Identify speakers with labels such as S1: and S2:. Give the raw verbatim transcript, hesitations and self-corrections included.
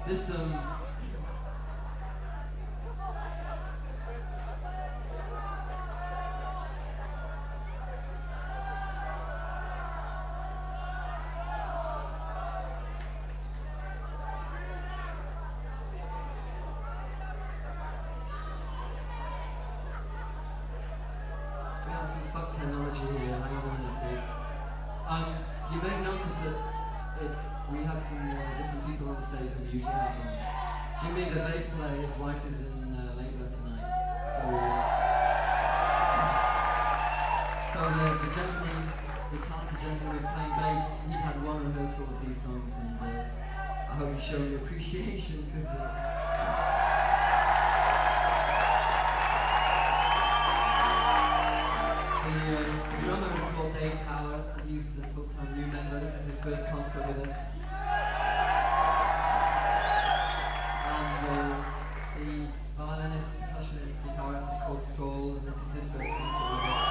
S1: This um we have some fuck technology here. Hang on a minute, please. Um, you may have noticed that it, we have some uh, different people on stage than we usually have. Them. Jimmy, the bass player, his wife is in uh, labour tonight, so uh, so the, the gentleman, the talented gentleman who's playing bass, he had one rehearsal of these songs, and uh, I hope he's showing you appreciation because. Uh, The, uh, the drummer is called Dave Power, and he's a full-time new member. This is his first concert with us. And uh, the violinist, percussionist, guitarist is called Saul, and this is his first concert with us.